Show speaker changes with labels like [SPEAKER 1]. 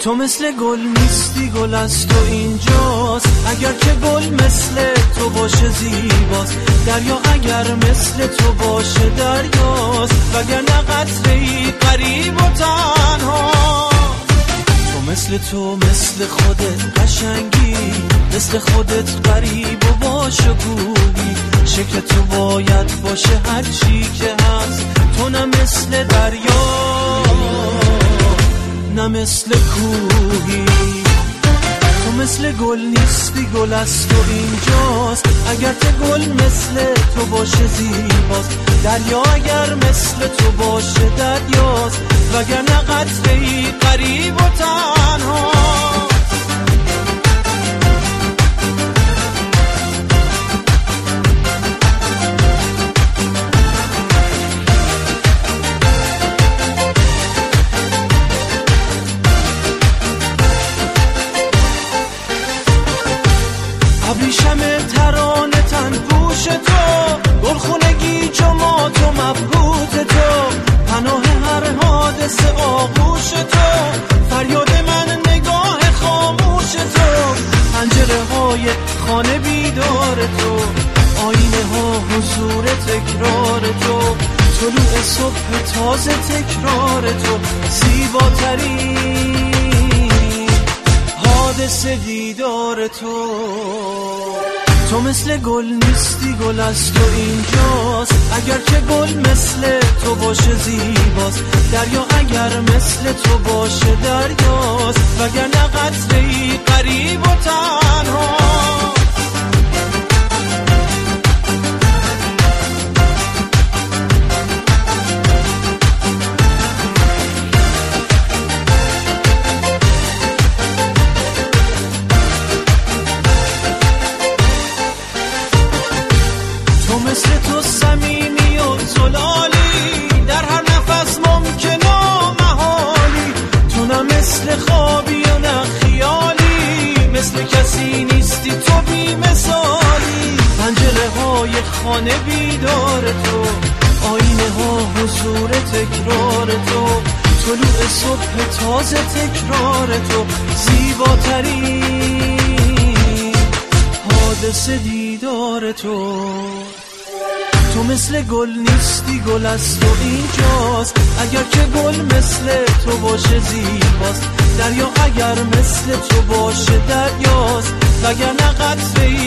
[SPEAKER 1] تو مثل گل نیستی، گل از تو اینجاست. اگر که گل مثل تو باشه زیباست، دریا اگر مثل تو باشه دریاست، وگرنه قطره‌ای غریب و تنها. تو مثل خودت قشنگی، مثل خودت غریب و باشکوهی. شکل تو باید باشه هر چی که هست، تو نه مثل دریا نه مثل کوهی. تو مثل گل نیستی، گل از تو اینجاست. اگر که گل مثل تو باشه زیباست، دریا اگر مثل تو باشه دریاست، وگرنه قطره‌ای غریب و تنها. ابریشم ترانه تن پوش تو، گلخونگی جماعت و مبهوت تو، پناه هر حادثه آغوش تو، فریاد من نگاه خاموش تو، پنجره های خانه بیدار تو، آینه ها حضور تکرار تو، طلوع صبح تازه تکرار تو، زیباترین حادثه دیدار تو. تو مثل گل نیستی، گل از تو اینجاست. اگر که گل مثل تو باشه زیباست، دریا اگر مثل تو باشه دریاست، وگرنه قطره‌ای غریب و تنها. مثل تو صمیمی و زلالی، در هر نفس ممکن و محالی. تو نه مثل خوابی و نه خیالی، مثل کسی نیستی تو بی مثالی. پنجره های خانه بیدار تو، آینه ها حضور تکرار تو، طلوع صبح تازه تکرار تو، زیباترین حادثه دیدار تو. تو مثل گل نیستی، گل از تو اینجاست. اگر که گل مثل تو باشه زیباست، دریا اگر مثل تو باشه دریاست، وگرنه قطره‌ای